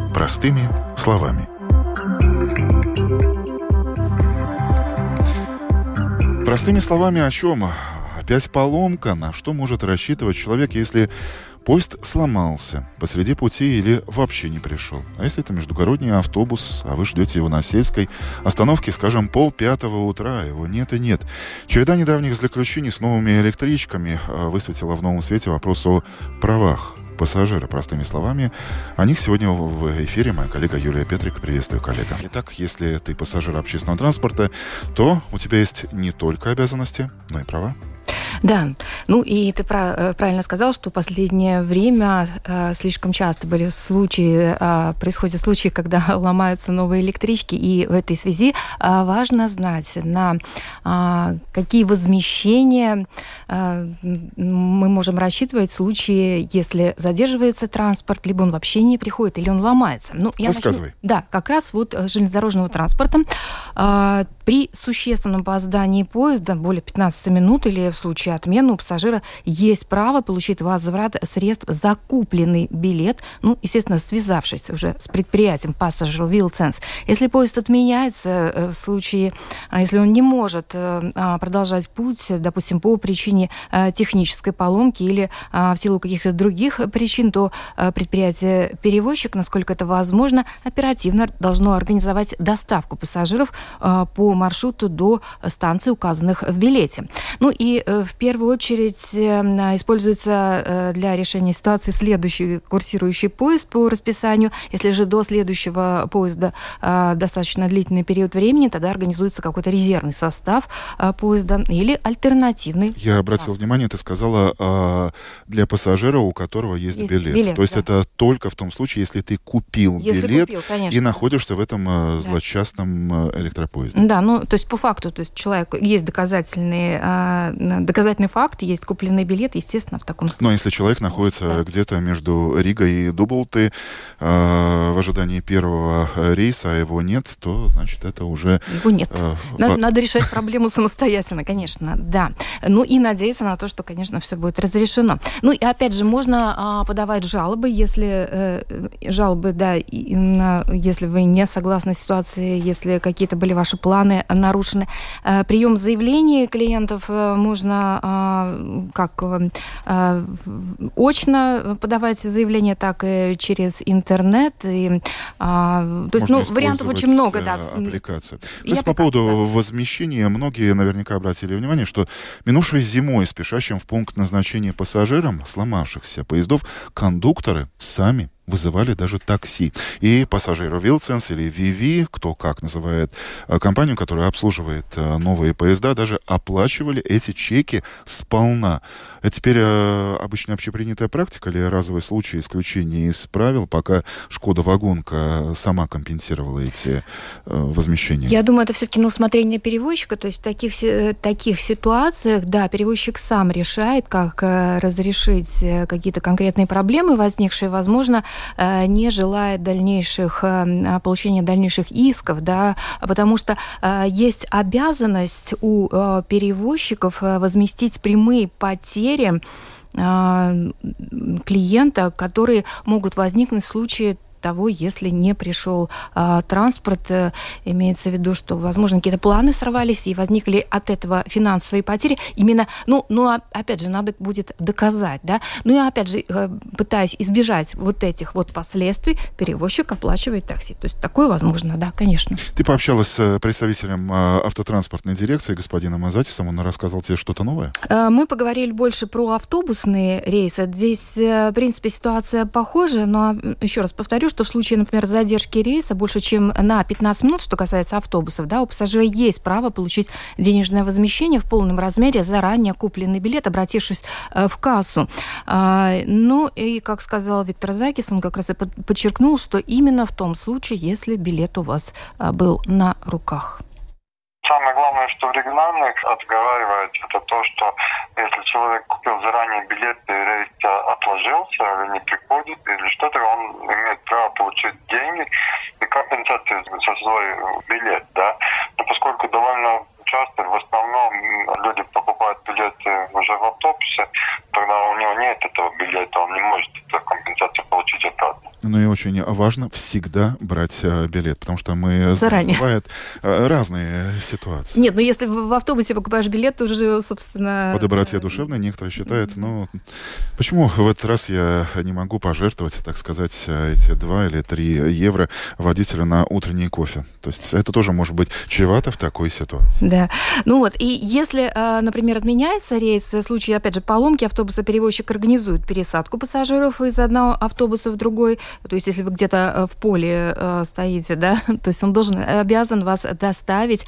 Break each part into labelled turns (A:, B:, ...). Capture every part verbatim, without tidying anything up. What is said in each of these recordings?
A: Простыми словами. Простыми словами о чем? Опять поломка. На что может рассчитывать человек, если поезд сломался посреди пути или вообще не пришел? А если это междугородний автобус, а вы ждете его на сельской остановке, скажем, полпятого утра, его нет и нет. Череда недавних злоключений с новыми электричками высветила в новом свете вопрос о правах пассажира. Простыми словами, о них сегодня в эфире моя коллега Юлия Петрик. Приветствую, коллега. Итак, если ты пассажир общественного транспорта, то у тебя есть не только обязанности, но и права.
B: Да, ну и ты правильно сказал, что в последнее время э, слишком часто были случаи, э, происходят случаи, когда ломаются новые электрички, и в этой связи э, важно знать, на э, какие возмещения э, мы можем рассчитывать в случае, если задерживается транспорт, либо он вообще не приходит, или он ломается. Ну, я
A: Рассказывай.
B: Начну, да, как раз вот железнодорожного транспорта э, при существенном опоздании поезда, более пятнадцати минут, или в случае отмены, у пассажира есть право получить возврат средств за купленный билет, ну, естественно, связавшись уже с предприятием Passenger Wheel Sense. Если поезд отменяется, в случае, если он не может продолжать путь, допустим, по причине технической поломки или в силу каких-то других причин, то предприятие-перевозчик, насколько это возможно, оперативно должно организовать доставку пассажиров по маршруту до станций, указанных в билете. Ну и в первую очередь используется для решения ситуации следующий курсирующий поезд по расписанию. Если же до следующего поезда достаточно длительный период времени, тогда организуется какой-то резервный состав поезда или альтернативный.
A: Я обратил транспорт. внимание, ты сказала, для пассажира, у которого есть, есть билет. билет. То есть да. Это только в том случае, если ты купил если билет купил, и находишься в этом да. злосчастном электропоезде.
B: Да, ну то есть по факту, то есть человек есть доказательные доказательные факт, есть купленный билет, естественно, в таком случае.
A: Но если человек находится да. где-то между Ригой и Дублты э, в ожидании первого рейса, а его нет, то, значит, это уже...
B: Его нет. Э, надо, по... надо решать проблему самостоятельно, конечно, да. Ну и надеяться на то, что, конечно, все будет разрешено. Ну и, опять же, можно э, подавать жалобы, если э, жалобы, да, и, на, если вы не согласны с ситуацией, если какие-то были ваши планы нарушены. Э, прием заявлений клиентов э, можно как очно подавать заявление, так и через интернет. И, то есть, ну, вариантов очень много, да.
A: Аппликация. То есть по поводу да. возмещения, многие наверняка обратили внимание, что минувшей зимой спешащим в пункт назначения пассажирам сломавшихся поездов кондукторы сами вызывали даже такси. И Passenger Wheel Sense или ви ви, кто как называет компанию, которая обслуживает новые поезда, даже оплачивали эти чеки сполна. Это теперь э, обычно общепринятая практика или разовый случай исключения из правил, пока Шкода Вагонка сама компенсировала эти э, возмещения?
B: Я думаю, это все-таки на усмотрение перевозчика. То есть в таких, таких ситуациях, да, перевозчик сам решает, как э, разрешить какие-то конкретные проблемы, возникшие, возможно, э, не желает дальнейших, э, получения дальнейших исков, да, потому что э, есть обязанность у э, перевозчиков э, возместить прямые потери клиента, которые могут возникнуть в случае того, если не пришел а, транспорт, а, имеется в виду, что, возможно, какие-то планы сорвались и возникли от этого финансовые потери. Именно, ну, ну, опять же, надо будет доказать, да. Ну, и опять же, пытаясь избежать вот этих вот последствий, перевозчик оплачивает такси. То есть такое возможно, да, конечно.
A: Ты пообщалась с представителем автотранспортной дирекции, господином Азатисом, он рассказал тебе что-то новое?
B: Мы поговорили больше про автобусные рейсы. Здесь, в принципе, ситуация похожая, но, еще раз повторю, что в случае, например, задержки рейса больше, чем на пятнадцать минут, что касается автобусов, да, у пассажира есть право получить денежное возмещение в полном размере за ранее купленный билет, обратившись э, в кассу. А, ну и, как сказал Виктор Закис, он как раз и подчеркнул, что именно в том случае, если билет у вас а, был на руках.
C: Самое главное, что в региональных отговаривает, это то, что если человек купил заранее билет, и рейс отложился или не приходит, или что-то, он имеет право получить деньги и компенсацию за свой билет, да. Но поскольку довольно часто, в основном, люди покупают билеты уже в автобусе, тогда у него нет этого билета, он не может эту компенсацию получить обратно.
A: Ну и очень важно всегда брать а, билет, потому что мы
B: заранее.
A: Бывают а, разные ситуации.
B: Нет, ну если в, в автобусе покупаешь билет, то уже, собственно...
A: По доброте душевной некоторые считают, ну, почему в этот раз я не могу пожертвовать, так сказать, эти два или три евро водителю на утренний кофе? То есть это тоже может быть чревато в такой ситуации.
B: Да. Ну вот, и если, например, отменяется рейс, в случае, опять же, поломки, автобусоперевозчик организует пересадку пассажиров из одного автобуса в другой. То есть если вы где-то в поле стоите, да, то есть он должен, обязан вас доставить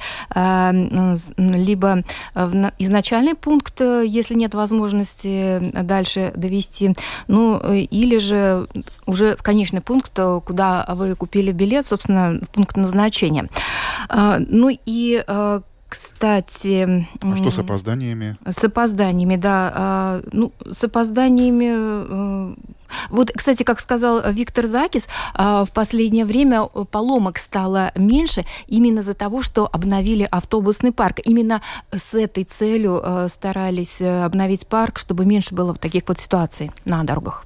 B: либо в изначальный пункт, если нет возможности дальше довести, ну, или же уже в конечный пункт, куда вы купили билет, собственно, в пункт назначения. Ну и кстати...
A: А что с опозданиями?
B: С опозданиями, да. Ну, с опозданиями... Вот, кстати, как сказал Виктор Закис, в последнее время поломок стало меньше именно из-за того, что обновили автобусный парк. Именно с этой целью старались обновить парк, чтобы меньше было таких вот ситуаций на дорогах.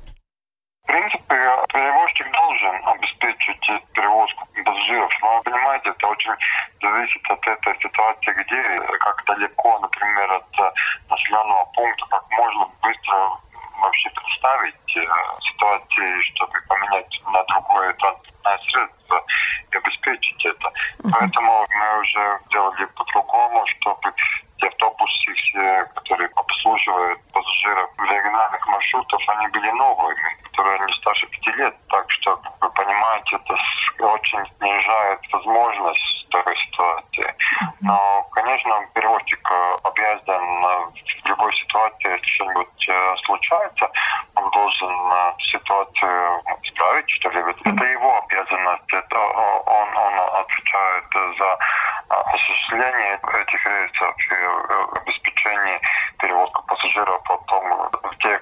C: В принципе, перевозчик должен обеспечить перевозку пассажиров, но, понимаете, это очень зависит от этой ситуации, где, как далеко, например, от населенного пункта, как можно быстро вообще представить ситуации, чтобы поменять на другое транспортное средство и обеспечить это. Uh-huh. Поэтому мы уже сделали по-другому, чтобы те автобусы, все, которые обслуживают пассажиров региональных маршрутов, они были новыми, которые не старше пяти лет. Так что, вы понимаете, это очень снижает возможность такой ситуации. Но, конечно, перевозчик обязан в любой ситуации, если что-нибудь случается, он должен ситуацию исправить, что ли. Это его обязанность. Это он, он отвечает за осуществление этих рейсов и обеспечение перевозки пассажиров потом в тех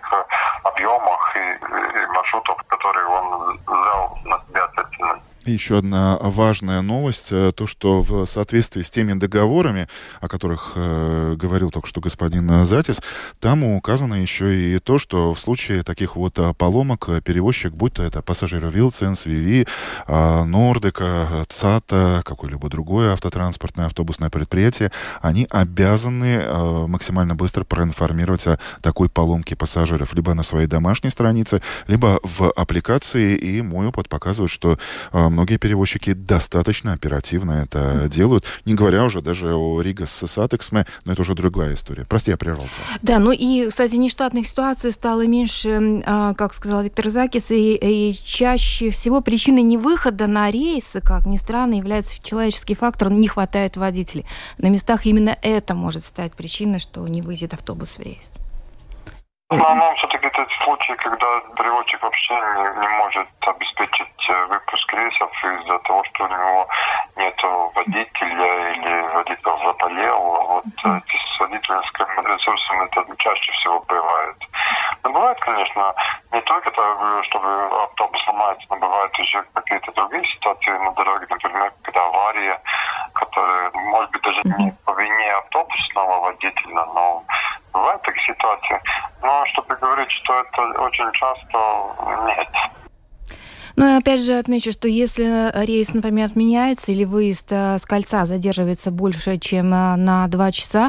C: объемах и, и маршрутах, которые он взял на себя ответственность.
A: И еще одна важная новость, то, что в соответствии с теми договорами, о которых э, говорил только что господин Затис, там указано еще и то, что в случае таких вот поломок перевозчик, будь то это пассажиры Вилценс, Виви, э, Нордека, ЦАТа, какое-либо другое автотранспортное автобусное предприятие, они обязаны э, максимально быстро проинформировать о такой поломке пассажиров либо на своей домашней странице, либо в аппликации, и мой опыт показывает, что э, многие перевозчики достаточно оперативно это делают, не говоря уже даже о Рига с Сатексме, но это уже другая история. Прости, я прервал тебя.
B: Да, ну и, кстати, нештатных ситуаций стало меньше, как сказал Виктор Закис, и, и чаще всего причиной невыхода на рейсы, как ни странно, является человеческий фактор, не хватает водителей. На местах именно это может стать причиной, что не выйдет автобус в рейс.
C: В основном все-таки это случаи, когда перевозчик вообще не, не может обеспечить выпуск рейсов из-за того, что у него нет водителя или водитель заболел. Вот эти с водительским ресурсом это чаще всего бывает. Но бывает, конечно, не только то, чтобы автобус ломается, но бывают еще какие-то другие ситуации на дороге, например, когда авария, которая, может быть, даже не по вине автобусного водителя, но бывают такие ситуации. Но чтобы говорить, что это очень часто, нет.
B: Ну и опять же отмечу, что если рейс, например, отменяется или выезд с кольца задерживается больше, чем на два часа,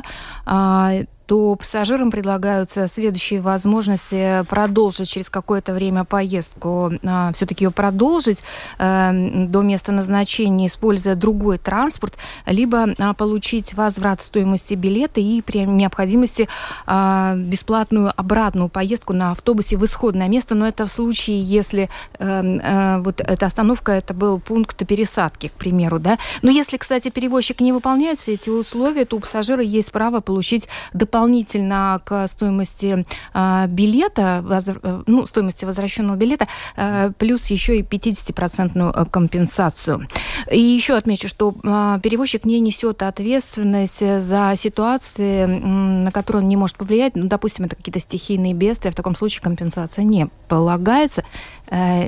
B: то пассажирам предлагаются следующие возможности продолжить через какое-то время поездку, э, все-таки ее продолжить э, до места назначения, используя другой транспорт, либо э, получить возврат стоимости билета и при необходимости э, бесплатную обратную поездку на автобусе в исходное место, но это в случае, если э, э, вот эта остановка, это был пункт пересадки, к примеру, да. Но если, кстати, перевозчик не выполняет все эти условия, то у пассажира есть право получить дополнительную дополнительно к стоимости э, билета, воз, ну, стоимости возвращенного билета, э, плюс еще и пятидесятипроцентную компенсацию. И еще отмечу, что э, перевозчик не несет ответственность за ситуации, э, на которые он не может повлиять. Ну, допустим, это какие-то стихийные бедствия, в таком случае компенсация не полагается. Э,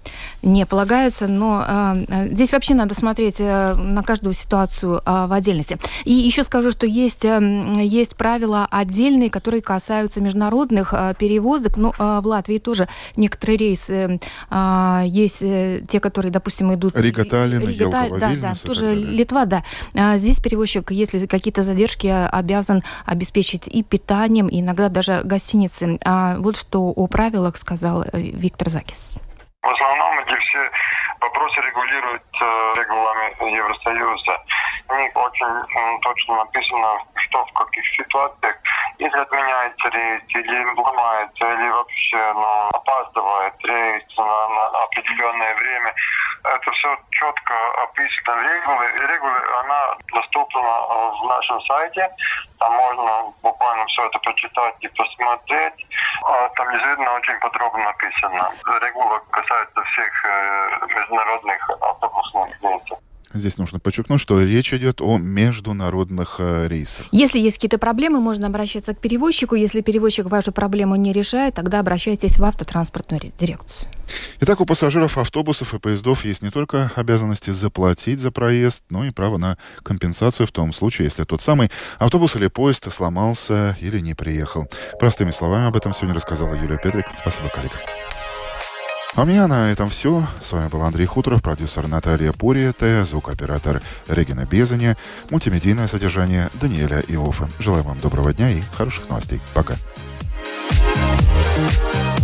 B: Не полагается, но э, здесь вообще надо смотреть э, на каждую ситуацию э, в отдельности. И еще скажу, что есть, э, есть правила отдельные, которые касаются международных э, перевозок. Ну, э, в Латвии тоже некоторые рейсы э, есть, э, те, которые, допустим, идут...
A: Рига, Таллин,
B: Рига,
A: Елгова,
B: да,
A: Вильнюс.
B: Да, тоже Литва, да. А здесь перевозчик, если какие-то задержки, обязан обеспечить и питанием, и иногда даже гостиницей. А вот что о правилах сказал Виктор Закис.
C: В основном эти все вопросы регулируют э, регулами Евросоюза. В них очень м, точно написано, что в каких ситуациях, если отменяется рейс, или ломается, или вообще ну, опаздывает рейс на, на определенное время. Это все четко описано в регуле. И регулы, она доступна в нашем сайте. Там можно буквально все это почитать и посмотреть. Там действительно очень подробно написано. Регула касается всех международных автобусных рейсов.
A: Здесь нужно подчеркнуть, что речь идет о международных э, рейсах.
B: Если есть какие-то проблемы, можно обращаться к перевозчику. Если перевозчик вашу проблему не решает, тогда обращайтесь в автотранспортную дирекцию.
A: Итак, у пассажиров автобусов и поездов есть не только обязанности заплатить за проезд, но и право на компенсацию в том случае, если тот самый автобус или поезд сломался или не приехал. Простыми словами об этом сегодня рассказала Юлия Петрик. Спасибо, коллега. А у меня на этом все. С вами был Андрей Хуторов, продюсер Наталья Пуриета, звукооператор Регина Безаня, мультимедийное содержание Даниэля Иоффе. Желаю вам доброго дня и хороших новостей. Пока.